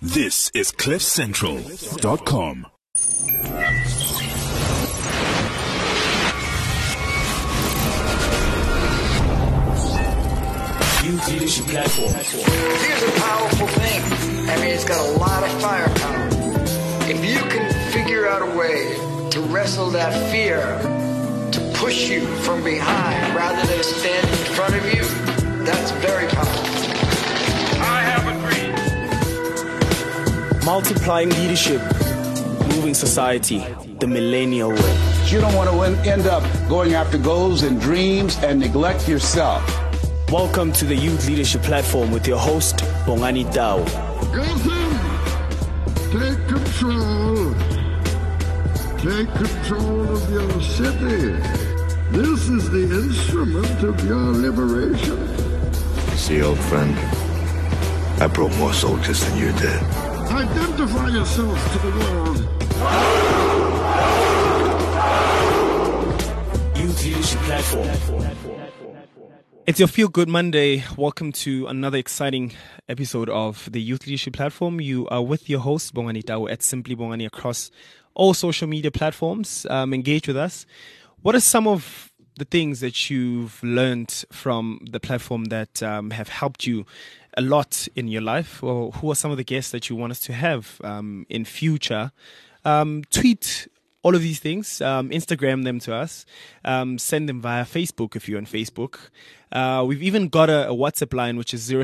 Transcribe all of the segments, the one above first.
This is CliffCentral.com. Youth Leadership Platform. Fear's a powerful thing. I mean, it's got a lot of firepower. If you can figure out a way to wrestle that fear, to push you from behind rather than stand in front of you, that's very powerful. I have a dream. Multiplying leadership, moving society, the millennial way. You don't want to end up going after goals and dreams and neglect yourself. Welcome to the Youth Leadership Platform with your host, Bongani Tau. Gotham, take control. Take control of your city. This is the instrument of your liberation. See, old friend, I brought more soldiers than you did. Identify yourself to the world. Youth Leadership Platform. It's your Feel Good Monday. Welcome to another exciting episode of the Youth Leadership Platform. You are with your host, Bongani Tau, at Simply Bongani across all social media platforms. Engage with us. What are some of the things that you've learned from the platform that have helped you a lot in your life? Or who are some of the guests that you want us to have in future? Tweet all of these things, Instagram them to us, send them via Facebook if you're on Facebook. We've even got a WhatsApp line, which is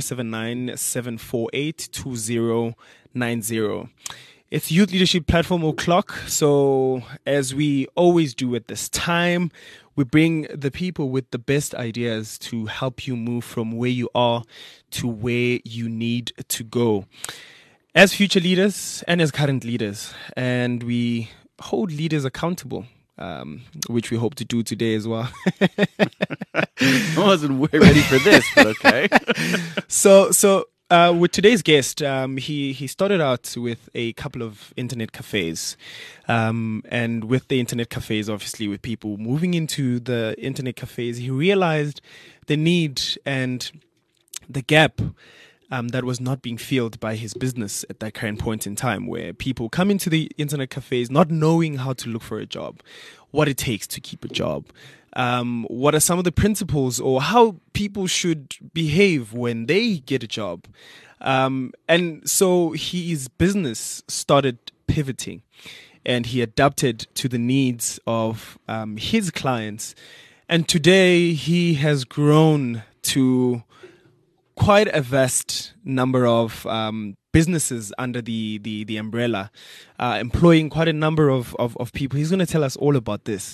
079-748-2090. It's Youth Leadership Platform O'Clock. So as we always do at this time, we bring the people with the best ideas to help you move from where you are to where you need to go. As future leaders and as current leaders, and we hold leaders accountable, which we hope to do today as well. I wasn't ready for this, but okay. So with today's guest, he started out with a couple of internet cafes, and with the internet cafes, obviously, with people moving into the internet cafes, he realized the need and the gap that was not being filled by his business at that current point in time, where people come into the internet cafes not knowing how to look for a job, what it takes to keep a job, what are some of the principles or how people should behave when they get a job. And so his business started pivoting and he adapted to the needs of his clients. And today he has grown to quite a vast number of businesses under the umbrella, employing quite a number of people. He's going to tell us all about this.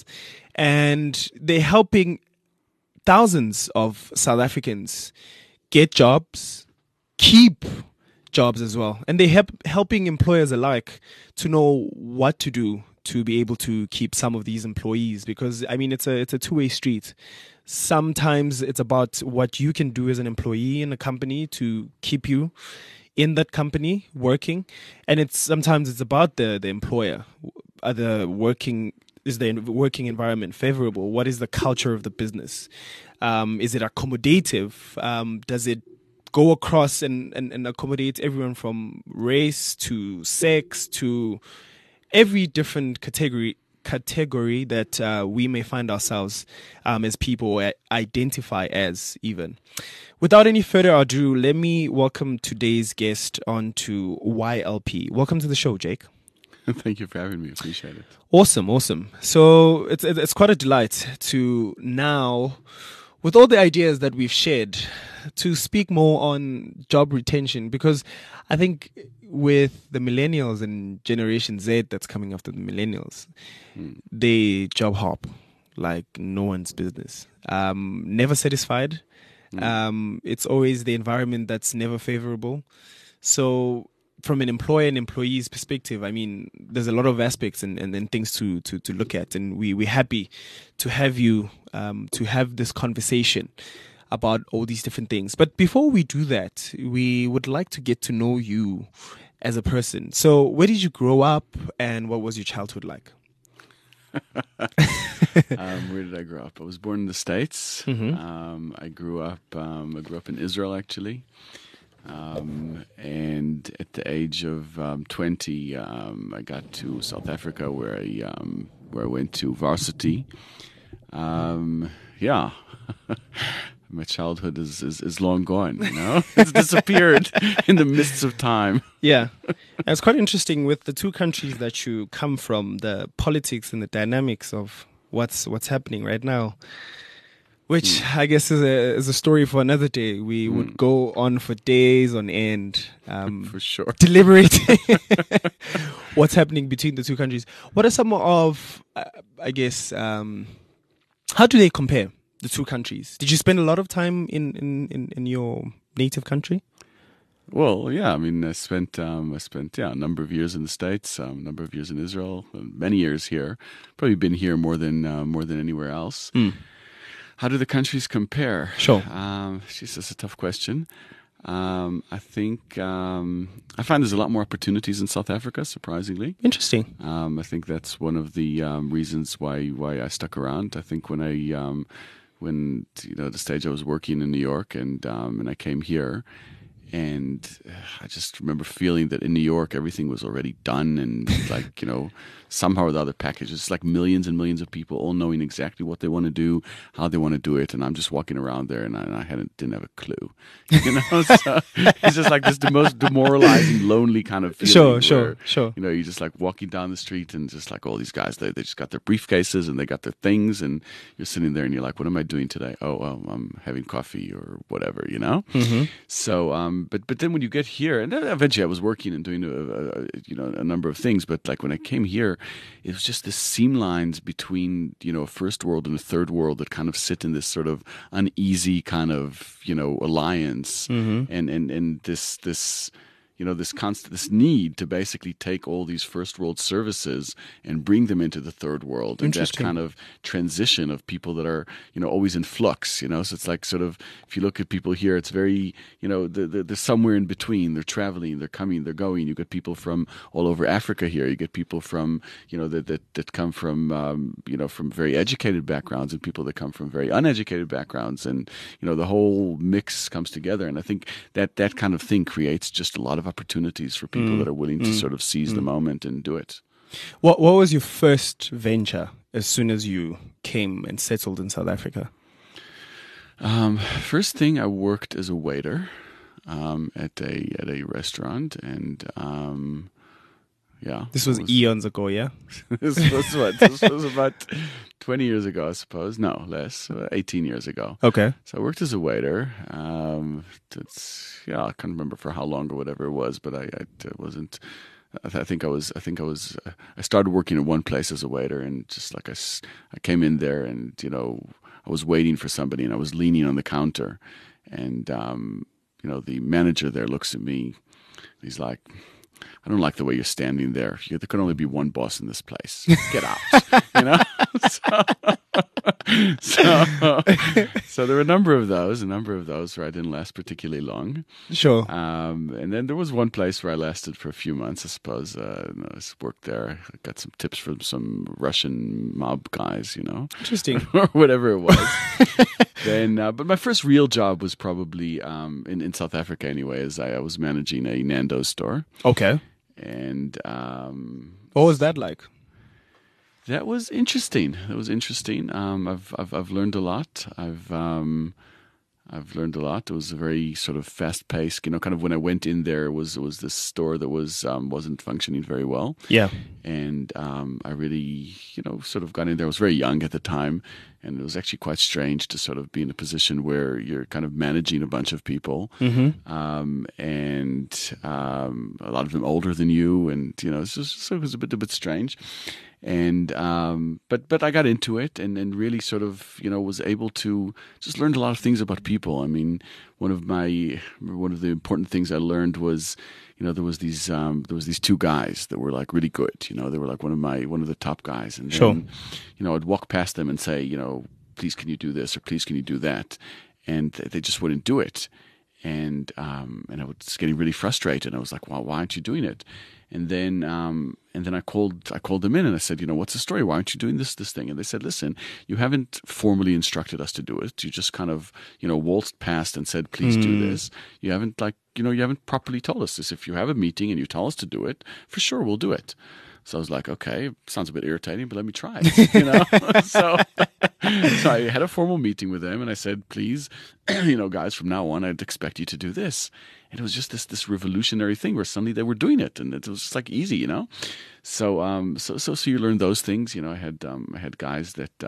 And they're helping thousands of South Africans get jobs, keep jobs as well. And they're helping employers alike to know what to do to be able to keep some of these employees, because I mean it's a two-way street. Sometimes it's about what you can do as an employee in a company to keep you in that company working, and sometimes it's about the employer. Is the working environment favorable? What is the culture of the business? Is it accommodative? Does it go across and accommodate everyone from race to sex to every different category that we may find ourselves as people identify as even. Without any further ado, let me welcome today's guest onto YLP. Welcome to the show, Jake. Thank you for having me. Appreciate it. Awesome. So it's quite a delight to now, with all the ideas that we've shared, to speak more on job retention, because I think with the millennials and Generation Z that's coming after the millennials, they job hop like no one's business. Never satisfied. It's always the environment that's never favorable. So from an employer and employee's perspective, I mean, there's a lot of aspects and things to look at. And we're happy to have you to have this conversation about all these different things. But before we do that, we would like to get to know you as a person. So where did you grow up and what was your childhood like? Where did I grow up? I was born in the States. I grew up in Israel, actually. And at the age of 20, I got to South Africa where I went to varsity. Yeah. My childhood is long gone, you know? It's disappeared in the mists of time. Yeah. And it's quite interesting with the two countries that you come from, the politics and the dynamics of what's happening right now, which I guess is a story for another day. We would go on for days on end. For sure. Deliberating what's happening between the two countries. What are some of, I guess, how do they compare? The two countries. Did you spend a lot of time in your native country? Well, yeah. I mean, I spent a number of years in the States, a number of years in Israel, many years here. Probably been here more than anywhere else. How do the countries compare? Sure. That's a tough question. I think I find there's a lot more opportunities in South Africa, surprisingly. Interesting. I think that's one of the reasons why I stuck around. I think when the stage I was working in New York and I came here, and I just remember feeling that in New York everything was already done and like, you know, somehow or the other packages, like millions and millions of people all knowing exactly what they want to do, how they want to do it, and I'm just walking around there and I didn't have a clue, you know. So it's just like this the most demoralizing, lonely kind of feeling. Sure. You know, you're just like walking down the street and just like all these guys, they just got their briefcases and they got their things, and you're sitting there and you're like, what am I doing today? Oh, I'm having coffee or whatever, you know. So but then when you get here, and then eventually I was working and doing a number of things, but like when I came here, it was just the seam lines between, you know, a first world and a third world that kind of sit in this sort of uneasy kind of, you know, alliance, and this you know, this need to basically take all these first world services and bring them into the third world, and that kind of transition of people that are, you know, always in flux, you know. So it's like sort of, if you look at people here, it's very, you know, they're somewhere in between. They're traveling, they're coming, they're going. You get people from all over Africa here. You get people from, you know, that come from, you know, from very educated backgrounds, and people that come from very uneducated backgrounds, and, you know, the whole mix comes together. And I think that kind of thing creates just a lot of opportunities for people that are willing to sort of seize the moment and do it. What was your first venture as soon as you came and settled in South Africa? First thing, I worked as a waiter at a restaurant, and yeah. This was eons ago, yeah? This was about 20 years ago, I suppose. No, less. 18 years ago. Okay. So I worked as a waiter. I can't remember for how long or whatever it was, but I wasn't. I think I started working at one place as a waiter, and just like I came in there, and, you know, I was waiting for somebody, and I was leaning on the counter, and you know, the manager there looks at me. He's like, I don't like the way you're standing there. There could only be one boss in this place. Get out, you know? So there were a number of those where I didn't last particularly long. Sure. And then there was one place where I lasted for a few months, I suppose. I worked there. I got some tips from some Russian mob guys, you know. Interesting. Or whatever it was. Then, but my first real job was probably in South Africa anyway, as I was managing a Nando's store. Okay. And what was that like? That was interesting. I've learned a lot. I've learned a lot. It was a very sort of fast-paced, you know, kind of when I went in there, it was this store that wasn't functioning very well. Yeah. And I really, you know, sort of got in there. I was very young at the time, and it was actually quite strange to sort of be in a position where you're kind of managing a bunch of people, and a lot of them older than you, and, you know, so it was a bit strange. And but I got into it and really sort of, you know, was able to just learn a lot of things about people. I mean, one of the important things I learned was, you know, there was these two guys that were like really good. You know, they were like one of the top guys. And then, you know, I'd walk past them and say, you know, please can you do this, or please can you do that, and they just wouldn't do it. And I was getting really frustrated. I was like, well, why aren't you doing it? And then I called them in and I said, you know, what's the story? Why aren't you doing this thing? And they said, listen, you haven't formally instructed us to do it. You just kind of, you know, waltzed past and said, please do this. You haven't like you haven't properly told us this. If you have a meeting and you tell us to do it, for sure we'll do it. So I was like, okay, sounds a bit irritating, but let me try it, so I had a formal meeting with them, and I said, please, guys, from now on, I'd expect you to do this. And it was just this revolutionary thing where suddenly they were doing it, and it was just like easy, So so you learn those things. I had guys that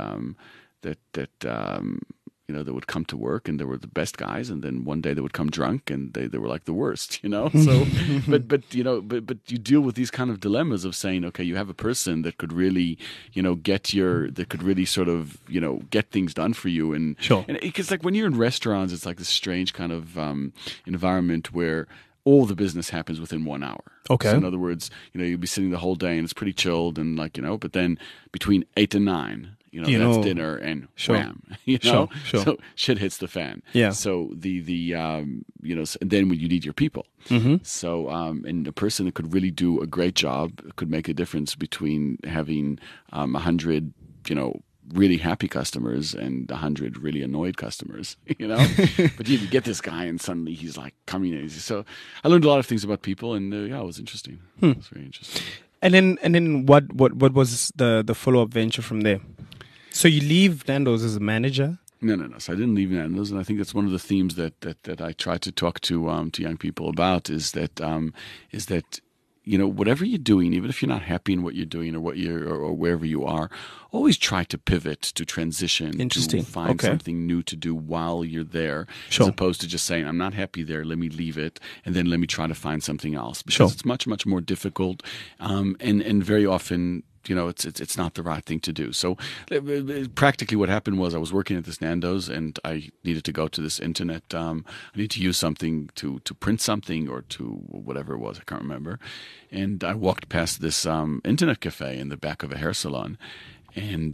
that would come to work and they were the best guys, and then one day they would come drunk and they were like the worst, So, but you deal with these kind of dilemmas of saying, okay, you have a person that could really, that could really sort of, get things done for you, and sure, and because like when you're in restaurants, it's like this strange kind of environment where all the business happens within 1 hour. Okay. So in other words, you'll be sitting the whole day and it's pretty chilled and but then between 8 and 9. That's dinner and wham. Sure. So shit hits the fan. Yeah. So and then when you need your people. Mm-hmm. So and a person that could really do a great job could make a difference between having 100, really happy customers and 100 really annoyed customers, But you get this guy and suddenly he's like coming in. So I learned a lot of things about people, and it was interesting. It was very interesting. And then what was the follow-up venture from there? So you leave Nando's as a manager? No. So I didn't leave Nando's, and I think that's one of the themes that I try to talk to young people about is that whatever you're doing, even if you're not happy in what you're doing or wherever you are, always try to pivot, to transition, Interesting. to find something new to do while you're there, sure, as opposed to just saying, I'm not happy there, let me leave it, and then let me try to find something else. Because it's much, much more difficult, and very often, it's not the right thing to do. So practically what happened was I was working at this Nando's and I needed to go to this internet. I need to use something to print something or to whatever it was. I can't remember. And I walked past this internet cafe in the back of a hair salon, and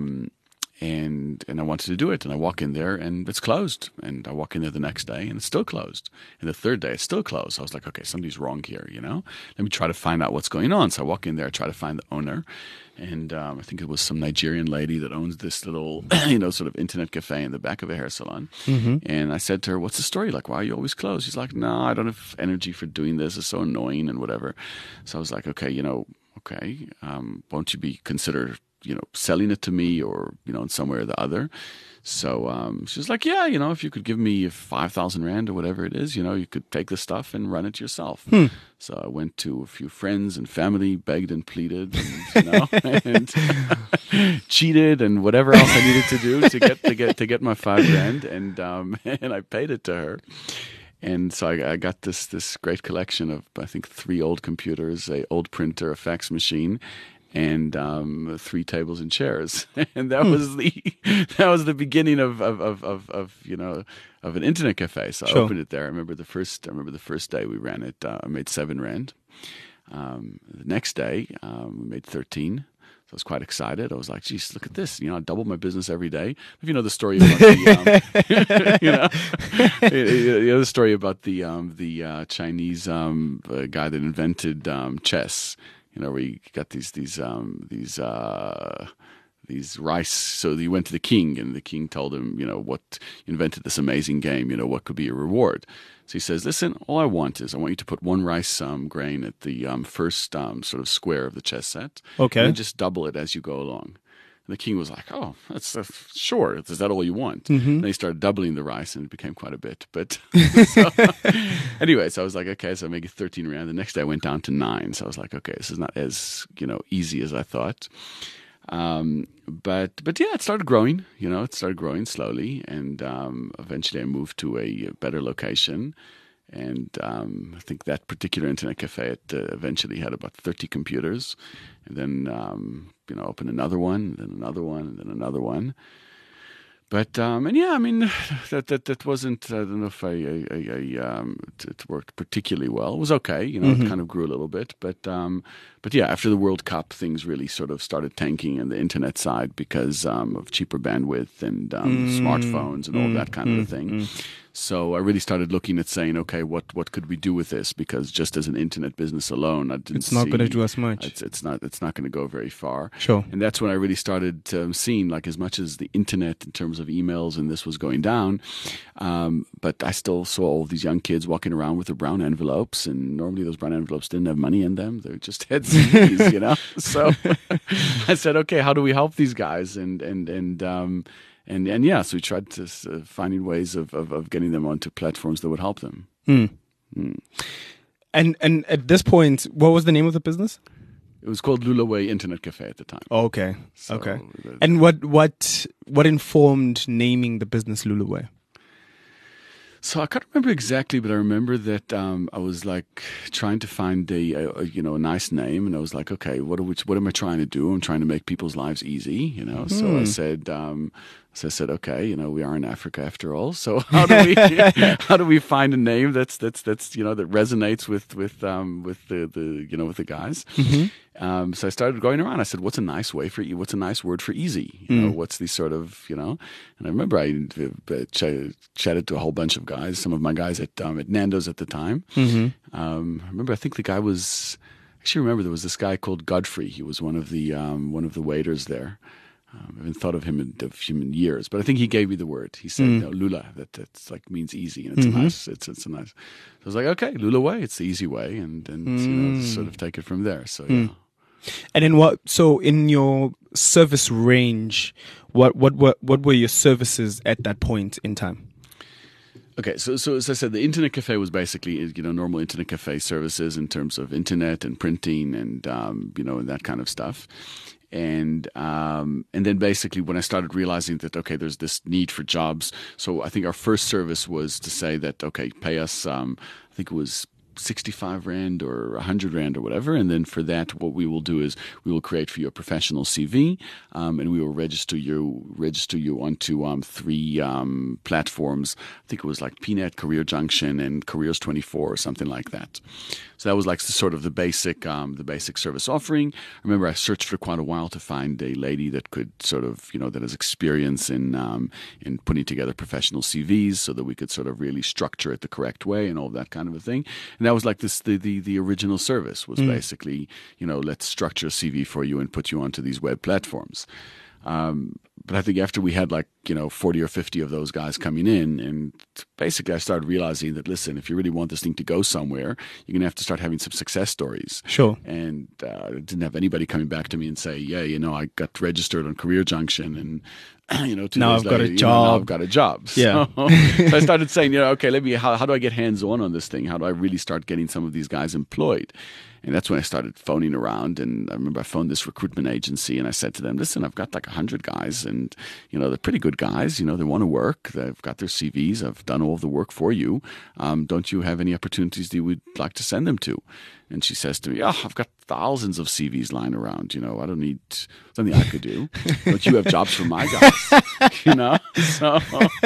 I wanted to do it. And I walk in there and it's closed. And I walk in there the next day and it's still closed. And the third day it's still closed. I was like, okay, something's wrong here, Let me try to find out what's going on. So I walk in there, I try to find the owner. And I think it was some Nigerian lady that owns this little, sort of internet cafe in the back of a hair salon. Mm-hmm. And I said to her, what's the story? Like, why are you always closed? She's like, no, I don't have energy for doing this. It's so annoying and whatever. So I was like, okay, won't you be consider selling it to me or, in some way or the other. So she's like, yeah, if you could give me 5,000 Rand or whatever it is, you could take the stuff and run it yourself. So I went to a few friends and family, begged and pleaded, and cheated and whatever else I needed to do to get my 5 Rand, and I paid it to her. And so I got this great collection of, I think, 3 old computers, a old printer, a fax machine, and 3 tables and chairs, and that was the beginning of an internet cafe. So sure. I opened it there. I remember the first day we ran it. I made 7 Rand. The next day we made 13. So I was quite excited. I was like, geez, look at this. I doubled my business every day. If you know the story about the story about the Chinese guy that invented chess. Where you got these rice. So he went to the king, and the king told him, what invented this amazing game. What could be a reward? So he says, listen, all I want you to put 1 rice grain at the first sort of square of the chess set. Okay. And then just double it as you go along. And the king was like, oh, that's sure. Is that all you want? Mm-hmm. And they started doubling the rice, and it became quite a bit. But anyway, so I was like, okay, so I make it 13 Rand. The next day I went down to 9. So I was like, okay, this is not as easy as I thought. But yeah, it started growing. It started growing slowly, and eventually I moved to a better location. And I think that particular internet cafe eventually had about 30 computers, and then opened another one, then another one, and then another one. But and yeah, I mean that wasn't. I don't know if it worked particularly well. It was okay, Mm-hmm. It kind of grew a little bit, but yeah, after the World Cup, things really sort of started tanking in the internet side because of cheaper bandwidth and smartphones and all that kind of a thing. So I really started looking at saying, okay, what could we do with this? Because just as an internet business alone, I didn't It's not going to do as much. It's not going to go very far. Sure. And that's when I really started seeing, like, as much as the internet in terms of emails and this was going down, but I still saw all these young kids walking around with their brown envelopes, and normally those brown envelopes didn't have money in them. They just had CDs, you know. So I said, okay, how do we help these guys? And yeah, so we tried to finding ways of getting them onto platforms that would help them. And at this point, what was the name of the business? It was called Lulaway Internet Cafe at the time. Oh, okay. So Okay. And what informed naming the business Lulaway? So I can't remember exactly, but I remember that I was like trying to find a nice name, and I was like, okay, what am I trying to do? I'm trying to make people's lives easy, you know. So I said, okay, you know, we are in Africa after all. So how do we find a name that's you know, that resonates with the guys? Mm-hmm. So I started going around. I said, what's a nice word for easy? You know, what's the sort of, you know? And I remember I chatted to a whole bunch of guys, some of my guys at Nando's at the time. Mm-hmm. I remember, I think the guy was, there was this guy called Godfrey. He was one of the waiters there. I haven't thought of him in years, but I think he gave me the word. He said, no, Lula, that's like means easy, and it's nice. It's a nice. So I was like, okay, Lula way, it's the easy way, and you know, sort of take it from there. So yeah. And then so in your service range, what were your services at that point in time? Okay, so as I said, the Internet Cafe was basically, you know, normal Internet Cafe services in terms of internet and printing and you know, and that kind of stuff. And then basically when I started realizing that, okay, there's this need for jobs. So I think our first service was to say that, okay, pay us, I think it was 65 Rand or 100 Rand or whatever. And then for that, what we will do is we will create for you a professional CV, and we will register you onto 3 platforms. I think it was like PNet, Career Junction, and Careers24 or something like that. So that was like the basic service offering. I remember I searched for quite a while to find a lady that could sort of, you know, that has experience in putting together professional CVs so that we could sort of really structure it the correct way and all that kind of a thing. And that was like the original service was basically, you know, let's structure a CV for you and put you onto these web platforms. But I think after we had 40 or 50 of those guys coming in, and basically I started realizing that, listen, if you really want this thing to go somewhere, you're going to have to start having some success stories. Sure. And I didn't have anybody coming back to me and say, yeah, you know, I got registered on Career Junction and, you know, 2 now days I've got later, a job. Now I've got a job. Yeah. So I started saying, you know, okay, how do I get hands-on on this thing? How do I really start getting some of these guys employed? And that's when I started phoning around. And I remember I phoned this recruitment agency and I said to them, listen, I've got like 100 guys and, you know, they're pretty good guys. You know, they want to work. They've got their CVs. I've done all of the work for you. Don't you have any opportunities that you would like to send them to? And she says to me, oh, I've got thousands of CVs lying around. You know, I don't need something I could do. Don't you have jobs for my guys? You know? So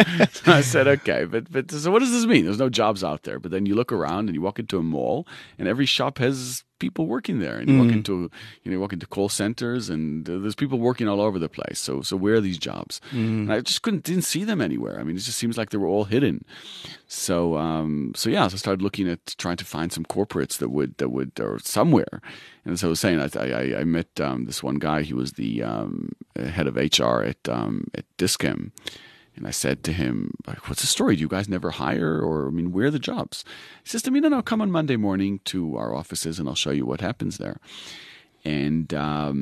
I said, okay, but so what does this mean? There's no jobs out there. But then you look around and you walk into a mall and every shop has people working there. And you walk into call centers and there's people working all over the place. So where are these jobs? And I just didn't see them anywhere. I mean, it just seems like they were all hidden. So so I started looking at trying to find some corporates that would or somewhere. And as I was saying, I met this one guy. He was the head of HR at Dis-Chem. And I said to him, like, what's the story? Do you guys never hire? Or, I mean, where are the jobs? He says to me, no, come on Monday morning to our offices and I'll show you what happens there. And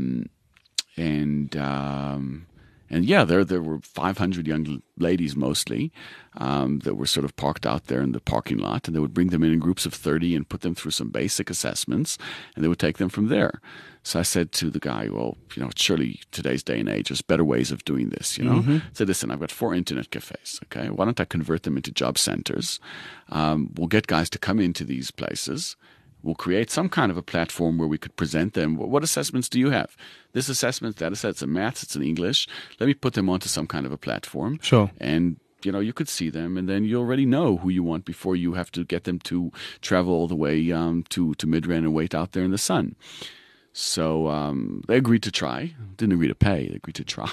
yeah, there were 500 young ladies mostly that were sort of parked out there in the parking lot, and they would bring them in groups of 30 and put them through some basic assessments, and they would take them from there. So I said to the guy, well, you know, surely today's day and age, there's better ways of doing this, you know? I said, listen, I've got 4 internet cafes, okay? Why don't I convert them into job centers? We'll get guys to come into these places. We'll create some kind of a platform where we could present them. What assessments do you have? This assessment, that assessment, it's in maths, it's in English. Let me put them onto some kind of a platform. Sure. And, you know, you could see them, and then you already know who you want before you have to get them to travel all the way to Midrand and wait out there in the sun. So they agreed to try. Didn't agree to pay. They agreed to try.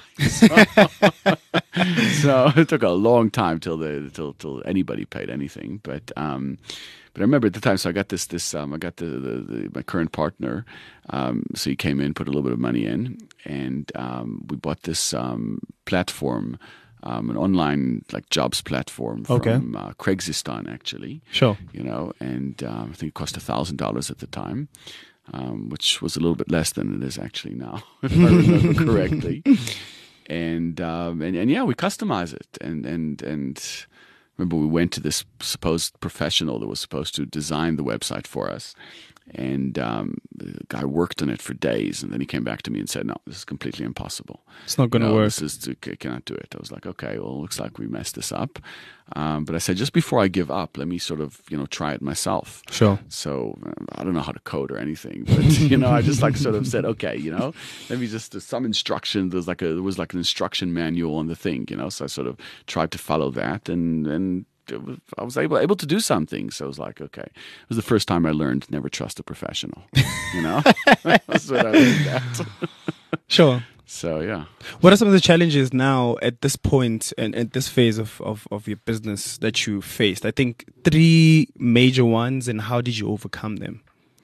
So it took a long time till anybody paid anything. But I remember at the time. So I got I got my current partner. So he came in, put a little bit of money in, and we bought this platform. An online like jobs platform from Craigslist actually. Sure. And I think it cost $1,000 at the time, which was a little bit less than it is actually now, if I remember correctly. And yeah, we customize it. And remember, we went to this supposed professional that was supposed to design the website for us. And the guy worked on it for days, and then he came back to me and said, "No, this is completely impossible. It's not going to work. Cannot do it." I was like, "Okay, well, it looks like we messed this up." But I said, just before I give up, let me sort of try it myself. Sure. So I don't know how to code or anything, but I just sort of said, okay, let me just some instruction. There was like an instruction manual on the thing, So I sort of tried to follow that, and I was able to do something. So I was like, okay. It was the first time I learned never trust a professional. That's what I learned that. Sure. So, yeah. What are some of the challenges now at this point and at this phase of your business that you faced? I think 3 major ones, and how did you overcome them?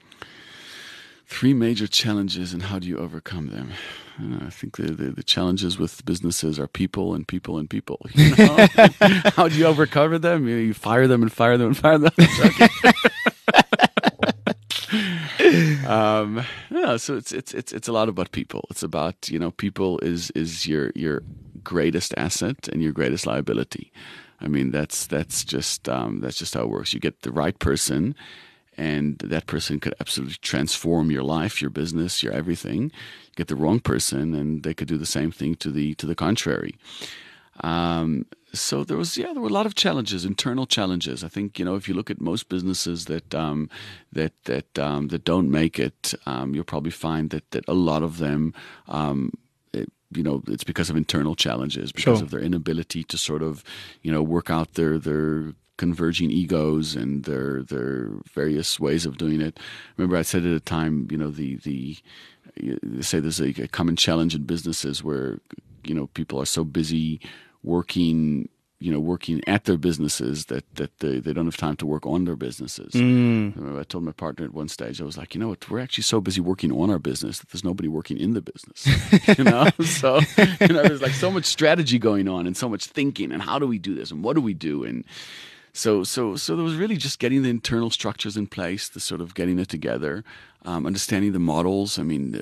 3 major challenges, and how do you overcome them? I think the challenges with businesses are people and people and people. How do you overcome them? You fire them and fire them and fire them. So it's a lot about people. It's about people is your greatest asset and your greatest liability. I mean that's just how it works. You get the right person, and that person could absolutely transform your life, your business, your everything. You get the wrong person, and they could do the same thing to the contrary. So there were a lot of challenges, internal challenges. I think if you look at most businesses that don't make it, you'll probably find that a lot of them. It's because of internal challenges, because of their inability to sort of, work out their converging egos and their various ways of doing it. Remember, I said at a time, they say there's a common challenge in businesses where, people are so busy working at their businesses that they don't have time to work on their businesses. I told my partner at one stage, I was like, we're actually so busy working on our business that there's nobody working in the business. So there's like so much strategy going on and so much thinking, and how do we do this and what do we do? And so there was really just getting the internal structures in place, the sort of getting it together, understanding the models. I mean,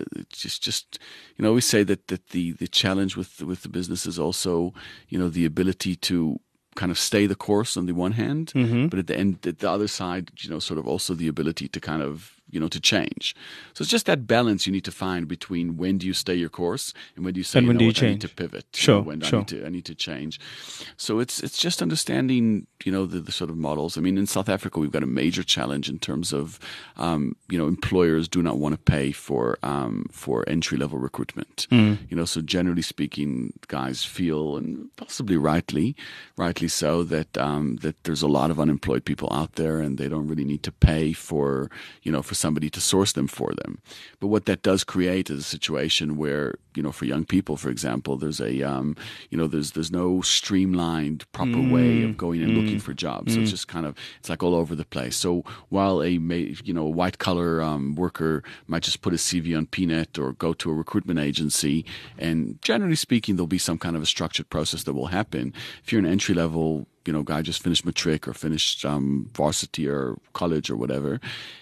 we say that the challenge with the business is also, the ability to kind of stay the course on the one hand, but at the other side, sort of also the ability to kind of, to change. So it's just that balance you need to find between when do you stay your course and when do you say, and when do you change? I need to pivot. Sure, I need to change. So it's just understanding, the sort of models. I mean, in South Africa, we've got a major challenge in terms of, employers do not want to pay for entry-level recruitment. So generally speaking, guys feel, and possibly rightly so, that there's a lot of unemployed people out there, and they don't really need to pay for somebody to source them for them. But what that does create is a situation where, for young people, for example, there's there's no streamlined proper way of going and looking for jobs. So it's just it's like all over the place. So while a white collar worker might just put a CV on PNet or go to a recruitment agency, and generally speaking, there'll be some kind of a structured process that will happen. If you're an entry level, guy just finished matric or finished varsity or college or whatever,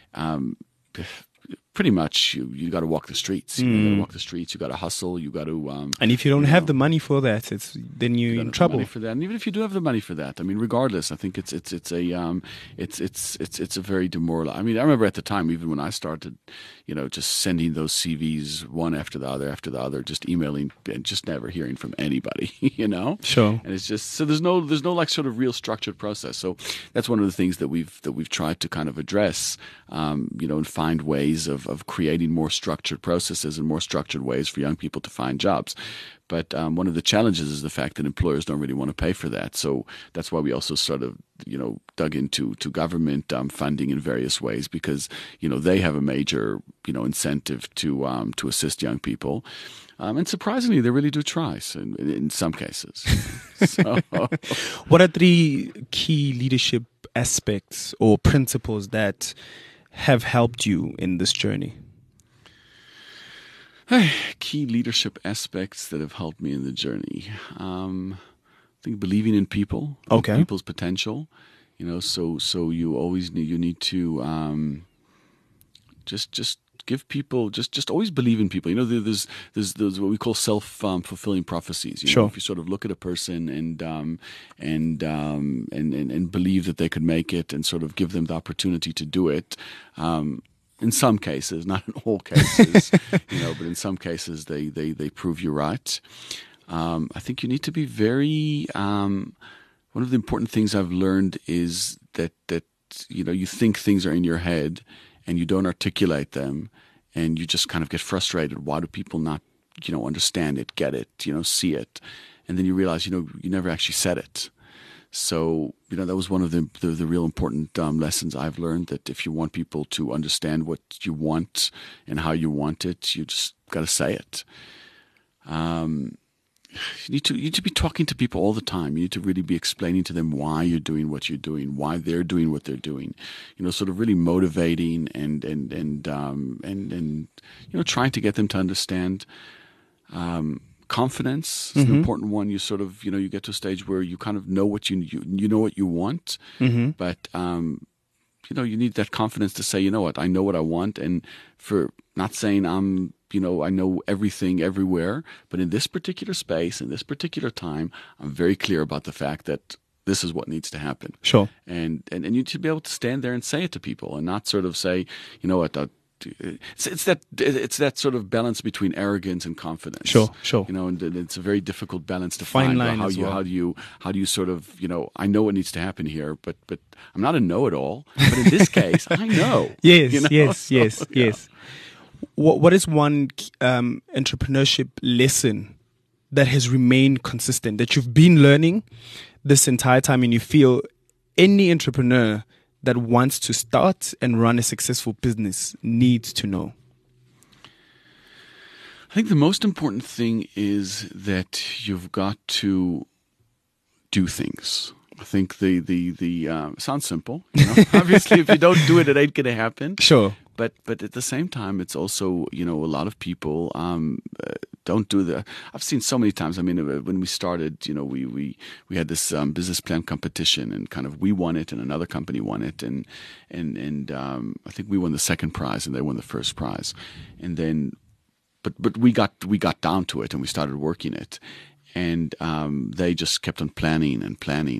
pretty much you got to walk the streets. You got to walk the streets. You got to hustle. You got to. And if you don't have the money for that, then you're in trouble. Money for that, and even if you do have the money for that, I mean, regardless, I think it's a very demoralizing. I mean, I remember at the time, even when I started, just sending those CVs one after the other, just emailing and just never hearing from anybody. Sure. And it's just so there's no like sort of real structured process. So that's one of the things that we've tried to kind of address, and find ways of creating more structured processes and more structured ways for young people to find jobs. But one of the challenges is the fact that employers don't really want to pay for that. So that's why we also sort of dug into government funding in various ways because they have a major incentive to assist young people, and surprisingly they really do try in some cases. So, what are 3 key leadership aspects or principles that have helped you in this journey? Key leadership aspects that have helped me in the journey. I think believing in people, okay, people's potential. So you always need to just give people just always believe in people. There's what we call self-fulfilling prophecies. Sure. If you sort of look at a person and believe that they could make it, and sort of give them the opportunity to do it. In some cases, not in all cases, but in some cases they prove you right. I think you need to be very. One of the important things I've learned is that you think things are in your head and you don't articulate them, and you just kind of get frustrated. Why do people not, understand it, get it, see it? And then you realize, you never actually said it. So, that was one of the real important lessons I've learned, that if you want people to understand what you want and how you want it, you just got to say it. You need to be talking to people all the time. You need to really be explaining to them why you're doing what you're doing, why they're doing what they're doing. Sort of really motivating and trying to get them to understand. Confidence is an important one. You sort of you get to a stage where you kind of know what you know what you want, but you need that confidence to say, what, I know what I want, and for not saying I know everything everywhere, but in this particular space, in this particular time, I'm very clear about the fact that this is what needs to happen. Sure. And you should be able to stand there and say it to people, and not sort of say, what. It's that sort of balance between arrogance and confidence. Sure. And it's a very difficult balance to Fine find. line How as well. how do you sort of I know what needs to happen here, but I'm not a know-it-all. But in this case, I know. Yes. What is one entrepreneurship lesson that has remained consistent, that you've been learning this entire time, and you feel any entrepreneur that wants to start and run a successful business needs to know? I think the most important thing is that you've got to do things. I think the sounds simple. Obviously, if you don't do it, it ain't going to happen. Sure. But at the same time, it's also, a lot of people don't do the. I've seen so many times. I mean, when we started, we had this business plan competition, and kind of we won it, and another company won it, and I think we won the second prize, and they won the first prize, and then, but we got down to it, and we started working it. And they just kept on planning, and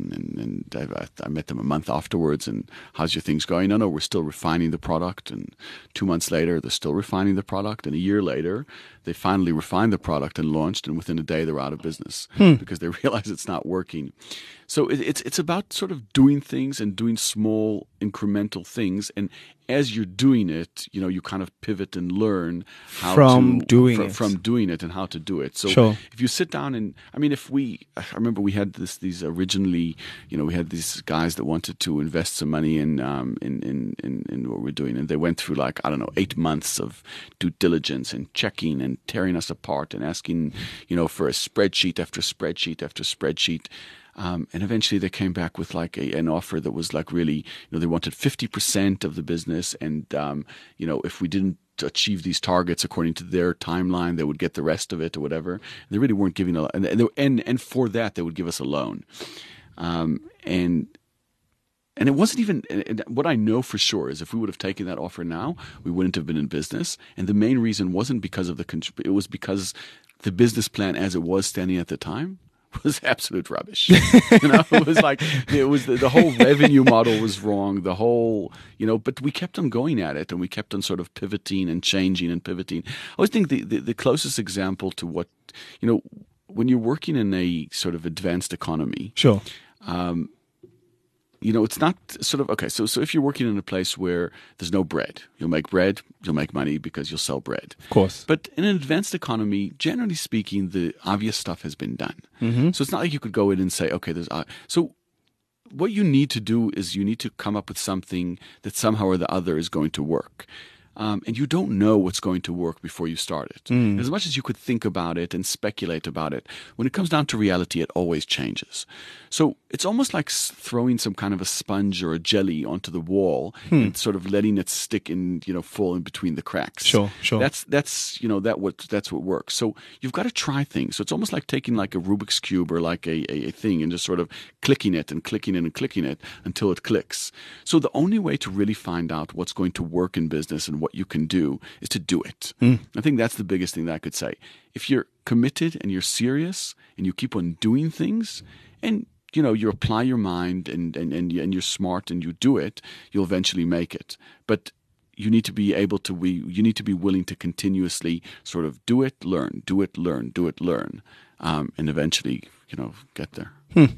I met them a month afterwards, and how's your things going? No, we're still refining the product. And 2 months later, they're still refining the product. And a year later, they finally refined the product and launched, and within a day, they're out of business because they realize it's not working. So it's about sort of doing things and doing small incremental things. And as you're doing it, you kind of pivot and learn how from doing it and how to do it. So sure. If you sit down and, I remember we had these originally, we had these guys that wanted to invest some money in what we're doing. And they went through 8 months of due diligence and checking and tearing us apart and asking, for a spreadsheet after spreadsheet after spreadsheet. And eventually they came back with an offer that was really, they wanted 50% of the business. And, if we didn't achieve these targets according to their timeline, they would get the rest of it or whatever. And they really weren't giving and for that, they would give us a loan. And it wasn't even, what I know for sure is if we would have taken that offer now, we wouldn't have been in business. And the main reason wasn't because of it was because the business plan as it was standing at the time was absolute rubbish. It was the whole revenue model was wrong. The whole, but we kept on going at it, and we kept on sort of pivoting and changing and pivoting. I always think the closest example to what, when you're working in a sort of advanced economy, sure. It's not sort of, okay, so if you're working in a place where there's no bread, you'll make bread, you'll make money because you'll sell bread. Of course. But in an advanced economy, generally speaking, the obvious stuff has been done. Mm-hmm. So it's not like you could go in and say, okay, so what you need to do is you need to come up with something that somehow or the other is going to work. And you don't know what's going to work before you start it. As much as you could think about it and speculate about it, when it comes down to reality, it always changes. So it's almost like throwing some kind of a sponge or a jelly onto the wall and sort of letting it stick in, fall in between the cracks. Sure. That's what works. So you've got to try things. So it's almost like taking like a Rubik's Cube or like a thing and just sort of clicking it and clicking it and clicking it until it clicks. So the only way to really find out what's going to work in business and what you can do is to do it. I think that's the biggest thing that I could say. If you're committed and you're serious and you keep on doing things and you apply your mind and you're smart and you do it, you'll eventually make it. But you need to be willing to continuously sort of do it, learn, and eventually, get there.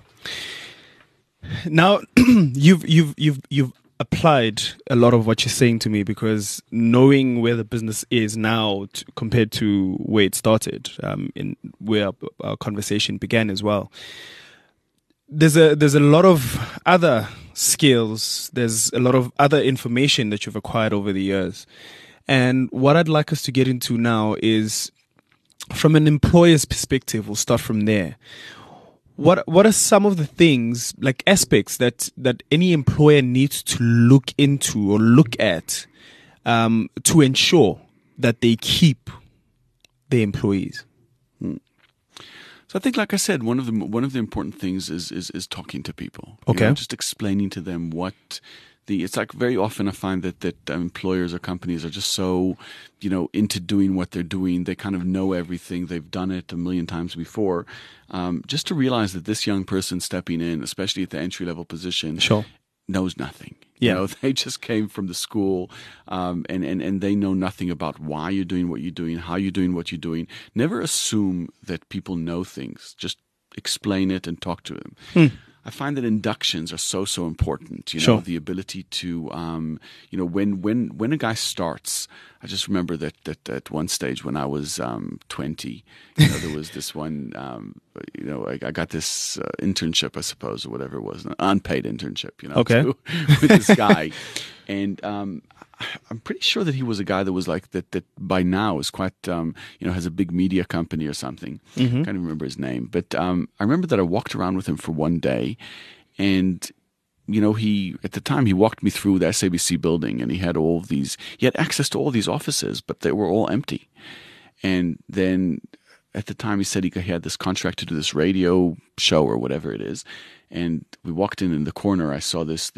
Now, you've applied a lot of what you're saying to me, because knowing where the business is now compared to where it started, in where our conversation began as well, there's a lot of other skills, there's a lot of other information that you've acquired over the years. And what I'd like us to get into now is, from an employer's perspective, we'll start from there. What are some of the things, like aspects that any employer needs to look into or look at to ensure that they keep their employees? So I think, like I said, one of the important things is talking to people. Okay. Just explaining to them what it's like. Very often I find that employers or companies are just so, into doing what they're doing. They kind of know everything. They've done it a million times before. Just to realize that this young person stepping in, especially at the entry-level position, knows nothing. Yeah. They just came from the school, and they know nothing about why you're doing what you're doing, how you're doing what you're doing. Never assume that people know things. Just explain it and talk to them. I find that inductions are so important. The ability to, when a guy starts. I just remember that at one stage when I was 20, there was this one. I got this internship, I suppose, or whatever it was, an unpaid internship. With this guy, and I'm pretty sure that he was a guy that was like that by now is quite, has a big media company or something. Mm-hmm. I can't remember his name. But I remember that I walked around with him for one day, and at the time he walked me through the SABC building, and he had access to all these offices, but they were all empty. And then at the time he said he had this contract to do this radio show or whatever it is. And we walked in the corner, I saw these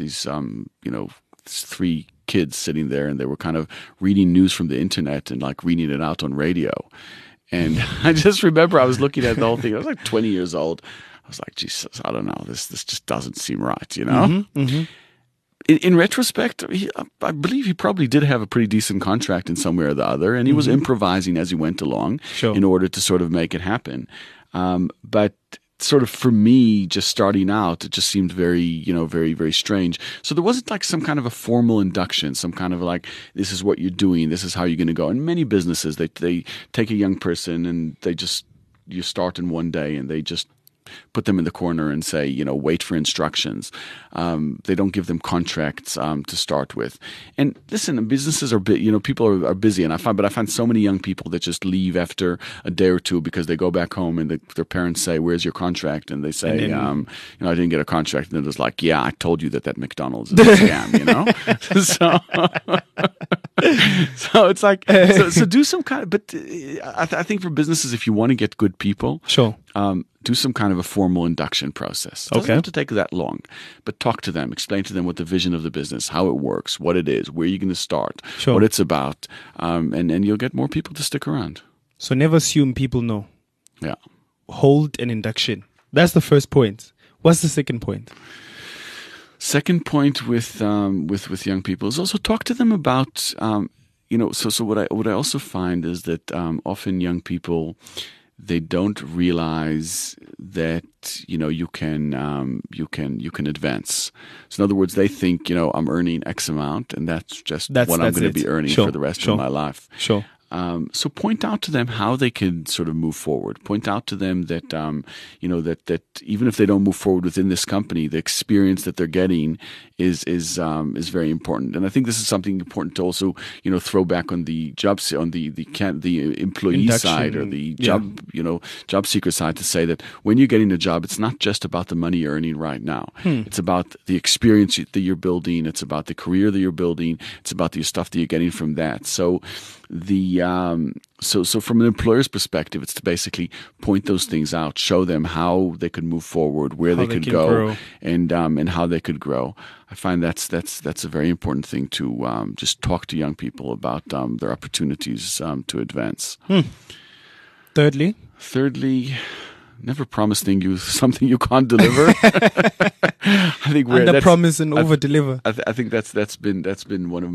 three kids sitting there, and they were kind of reading news from the internet and like reading it out on radio. And I just remember I was looking at the whole thing. I was like 20 years old. I was like, Jesus, I don't know. This just doesn't seem right, Mm-hmm, mm-hmm. In retrospect, I believe he probably did have a pretty decent contract in some way or the other, and he was improvising as he went along in order to sort of make it happen. But sort of for me, just starting out, it just seemed very, very, very strange. So there wasn't like some kind of a formal induction, some kind of like, this is what you're doing, this is how you're going to go. And many businesses, they take a young person and you start in one day and they just put them in the corner and say, wait for instructions. They don't give them contracts to start with. And listen, businesses are people are busy, and I find so many young people that just leave after a day or two because they go back home and their parents say, "Where's your contract?" And they say, I didn't get a contract. And they're just like, "Yeah, I told you that McDonald's is a scam," So it's like, so do some kind of, but I think for businesses, if you want to get good people, do some kind of a formal induction process. It doesn't have to take that long, but talk to them, explain to them what the vision of the business, how it works, what it is, where you're going to start, what it's about, and you'll get more people to stick around. So never assume people know. Yeah. Hold an induction. That's the first point. What's the second point? Second point with young people is also talk to them about So what I also find is that often young people, they don't realize that you can advance. So in other words, they think I'm earning X amount, and that's what I'm going to be earning for the rest of my life. Sure. So point out to them how they can sort of move forward. Point out to them that that even if they don't move forward within this company, the experience that they're getting is very important. And I think this is something important to also throw back on the the employee side or the job seeker side, to say that when you're getting a job, it's not just about the money you're earning right now. It's about the experience that you're building. It's about the career that you're building. It's about the stuff that you're getting from that. So so from an employer's perspective, it's to basically point those things out, show them how they could move forward, where they could go, and how they could grow. I find that's a very important thing to just talk to young people about their opportunities to advance. Thirdly, never promise you something you can't deliver. I think under promise and over deliver. I think that's been one of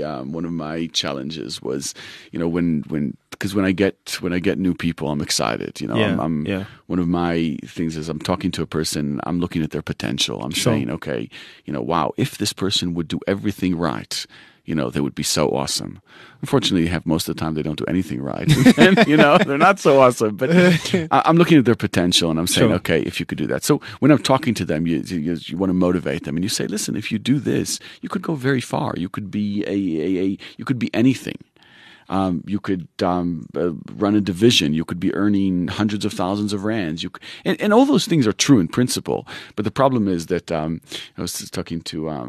my challenges was, because when I get new people, I'm excited. One of my things is I'm talking to a person, I'm looking at their potential. I'm saying, okay, wow, if this person would do everything right, they would be so awesome. Unfortunately, most of the time they don't do anything right. And, they're not so awesome. But I'm looking at their potential and I'm saying, okay, if you could do that. So when I'm talking to them, you want to motivate them and you say, listen, if you do this, you could go very far. You could be you could be anything. You could run a division. You could be earning hundreds of thousands of rands. And all those things are true in principle. But the problem is that I was talking to our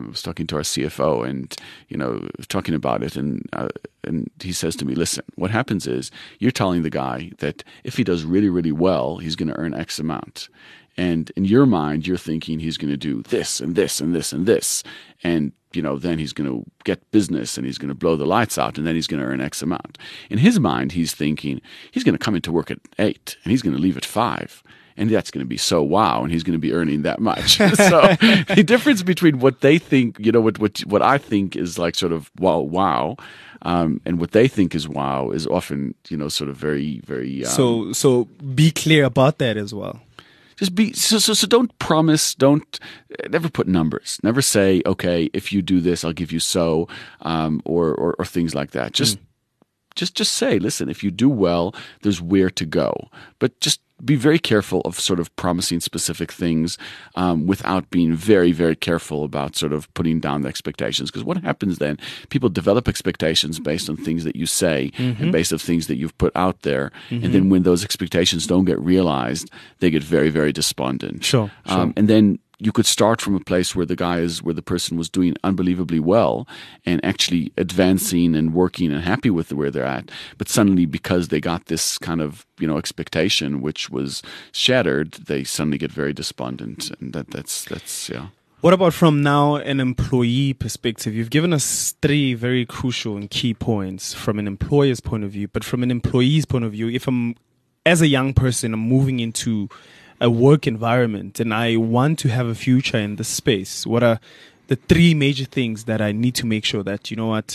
CFO and talking about it, and he says to me, "Listen, what happens is you're telling the guy that if he does really, really well, he's going to earn X amount." And in your mind, you're thinking he's going to do this and this and this and this. And, then he's going to get business and he's going to blow the lights out and then he's going to earn X amount. In his mind, he's thinking he's going to come into work at 8 and he's going to leave at 5. And that's going to be so wow, and he's going to be earning that much. So the difference between what they think, what I think is like sort of wow, and what they think is wow is often, sort of very, very. So be clear about that as well. Just be so. Don't promise. Don't never put numbers. Never say, okay, if you do this, I'll give you so, or things like that. Just say, listen, if you do well, there's where to go. But just be very careful of sort of promising specific things without being very, very careful about sort of putting down the expectations. Because what happens then, people develop expectations based on things that you say and based on things that you've put out there. And then when those expectations don't get realized, they get very, very despondent. Sure. And then you could start from a place where the person was doing unbelievably well and actually advancing and working and happy with where they're at. But suddenly, because they got this kind of, expectation which was shattered, they suddenly get very despondent. And that's. What about from now an employee perspective? You've given us 3 very crucial and key points from an employer's point of view. But from an employee's point of view, if I'm, as a young person, I'm moving into a work environment and I want to have a future in this space, what are the 3 major things that I need to make sure that,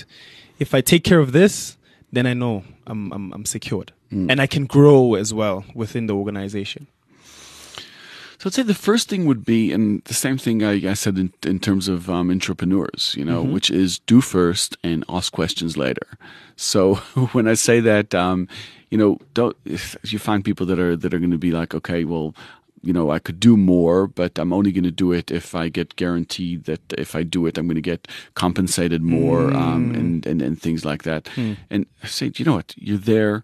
if I take care of this, then I know I'm secured and I can grow as well within the organization? So I'd say the first thing would be, and the same thing I said in terms of entrepreneurs, which is do first and ask questions later. So when I say that, don't, if you find people that are going to be like, okay, well, I could do more, but I'm only going to do it if I get guaranteed that if I do it, I'm going to get compensated more, and things like that. And I say, you know what, you're there.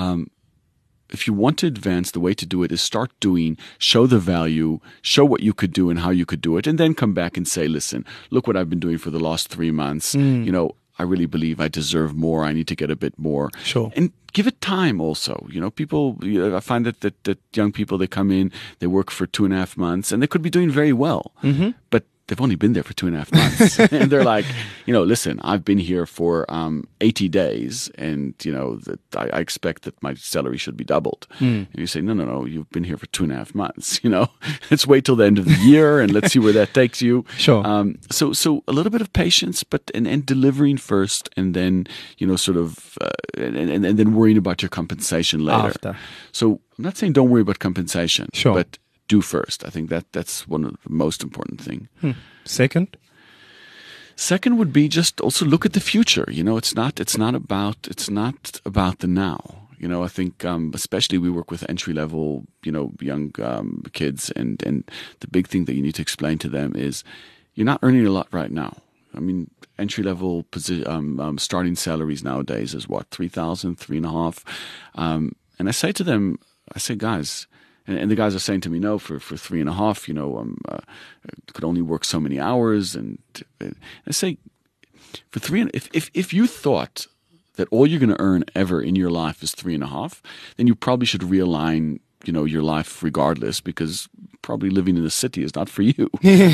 If you want to advance, the way to do it is start doing, show the value, show what you could do and how you could do it, and then come back and say, listen, look what I've been doing for the last 3 months. I really believe I deserve more. I need to get a bit more. Sure. And give it time also. People, I find that young people, they come in, they work for 2.5 months, and they could be doing very well. But they've only been there for 2.5 months. And they're like, listen, I've been here for 80 days and, that I expect that my salary should be doubled. And you say, no, you've been here for 2.5 months. Let's wait till the end of the year and let's see where that takes you. Sure. So a little bit of patience, but and delivering first, and then, sort of, and then worrying about your compensation later. After. So I'm not saying don't worry about compensation. Sure. But do first. I think that's one of the most important thing. Second? Second would be just also look at the future. It's not about the now. I think especially we work with entry level, young kids, and the big thing that you need to explain to them is you're not earning a lot right now. I mean, entry level starting salaries nowadays is what, 3,000, 3.5. And I say to them, guys, and the guys are saying to me, no, for 3.5, could only work so many hours. And I say, for 3, if you thought that all you're going to earn ever in your life is 3.5, then you probably should realign, your life regardless, because probably living in the city is not for you.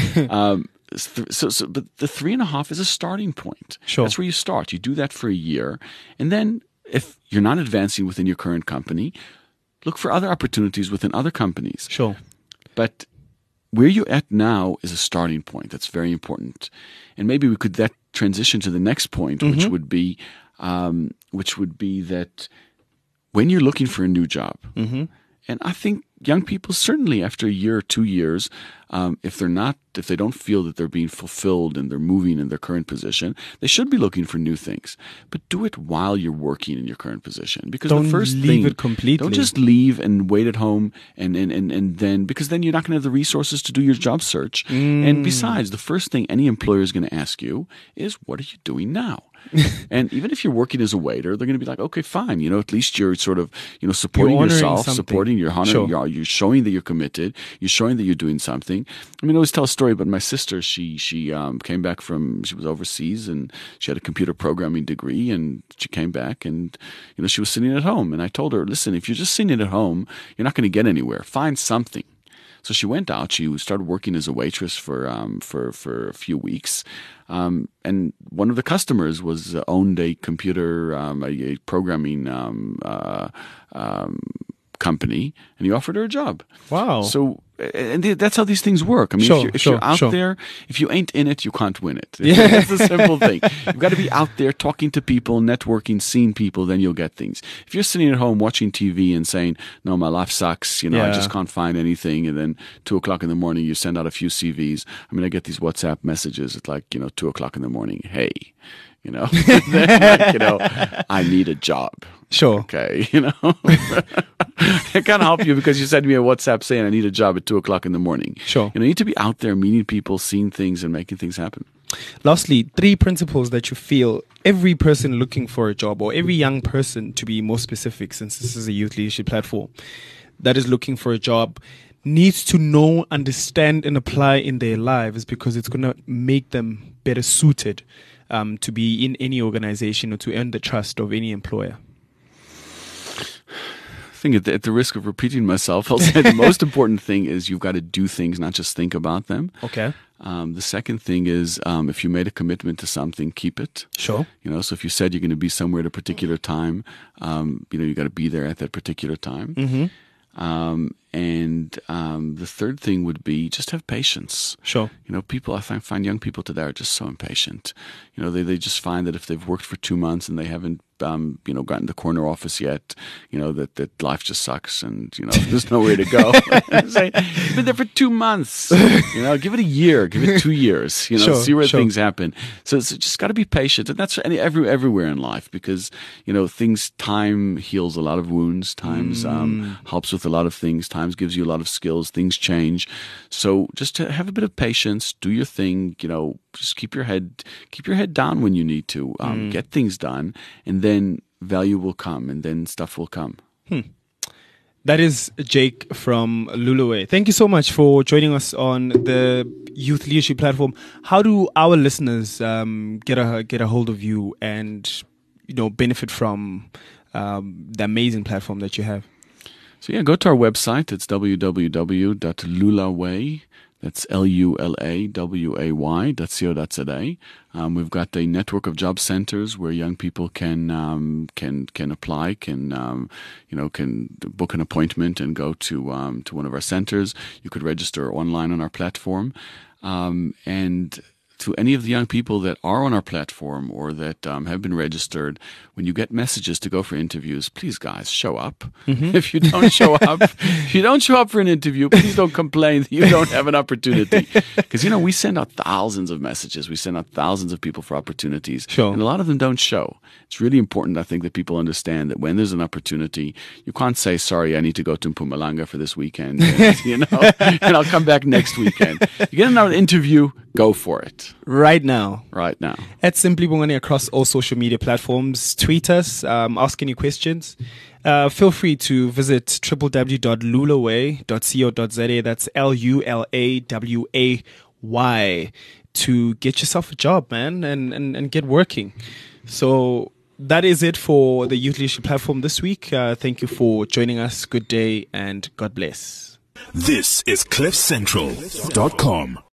But the 3.5 is a starting point. Sure. That's where you start. You do that for a year. And then if you're not advancing within your current company, look for other opportunities within other companies. Sure. But where you're at now is a starting point. That's very important. And maybe we could transition to the next point, which would be that when you're looking for a new job, and I think young people, certainly after a year or 2 years, if they don't feel that they're being fulfilled and they're moving in their current position, they should be looking for new things. But do it while you're working in your current position. Because don't the first leave thing, it completely. Don't just leave and wait at home and then, because then you're not going to have the resources to do your job search. And besides, the first thing any employer is going to ask you is, what are you doing now? And even if you're working as a waiter, they're going to be like, okay, fine. At least you're sort of, supporting yourself, supporting your honor. Sure. You're showing that you're committed. You're showing that you're doing something. I mean, I always tell a story about my sister. She came back she was overseas and she had a computer programming degree, and she came back and, she was sitting at home. And I told her, listen, if you're just sitting at home, you're not going to get anywhere. Find something. So she went out. She started working as a waitress for a few weeks, and one of the customers owned a computer a programming company, and he offered her a job. Wow! So, and that's how these things work. I mean, if you're out there, if you ain't in it, you can't win it. Yeah. That's the simple thing. You've got to be out there talking to people, networking, seeing people, then you'll get things. If you're sitting at home watching TV and saying, no, my life sucks, I just can't find anything, and then 2:00 in the morning you send out a few CVs. I mean, I get these WhatsApp messages at 2:00 in the morning. Hey, I need a job. Sure. Okay, I can't help you because you sent me a WhatsApp saying I need a job at 2:00 in the morning. Sure. You need to be out there meeting people, seeing things, and making things happen. Lastly, 3 principles that you feel every person looking for a job, or every young person, to be more specific, since this is a youth leadership platform, that is looking for a job, needs to know, understand, and apply in their lives, because it's going to make them better suited to be in any organization or to earn the trust of any employer. I think at the risk of repeating myself, I'll say the most important thing is you've got to do things, not just think about them. Okay. The second thing is if you made a commitment to something, keep it. Sure. So if you said you're going to be somewhere at a particular time, you got to be there at that particular time. Mm-hmm. And the third thing would be just have patience. Sure. People, I find young people today are just so impatient. They just find that if they've worked for 2 months and they haven't, gotten the corner office yet, that life just sucks and, there's nowhere to go. Say, you've been there for 2 months. Give it a year, give it 2 years, see where things happen. So it's just got to be patient. And that's everywhere in life, because, time heals a lot of wounds. Times helps with a lot of things. Times gives you a lot of skills. Things change. So just to have a bit of patience, do your thing, just keep your head down when you need to, get things done, and then value will come, and then stuff will come. That is Jake from Lulaway. Thank you so much for joining us on the Youth Leadership Platform. How do our listeners get a hold of you and benefit from the amazing platform that you have? So go to our website. It's www.lulaway. That's LULAWAY.co.za. We've got a network of job centers where young people can apply, can book an appointment and go to one of our centers. You could register online on our platform, and to any of the young people that are on our platform or that have been registered, when you get messages to go for interviews, please, guys, show up. If you don't show up, for an interview, please don't complain that you don't have an opportunity. Because, we send out thousands of messages. We send out thousands of people for opportunities. Sure. And a lot of them don't show. It's really important, I think, that people understand that when there's an opportunity, you can't say, sorry, I need to go to Mpumalanga for this weekend, and I'll come back next weekend. You get an interview, go for it. Right now. At Simply Bongani across all social media platforms. Tweet us, ask any questions. Feel free to visit www.lulaway.co.za. That's LULAWAY to get yourself a job, man, and get working. So that is it for the Youth Leadership Platform this week. Thank you for joining us. Good day and God bless. This is CliffCentral.com.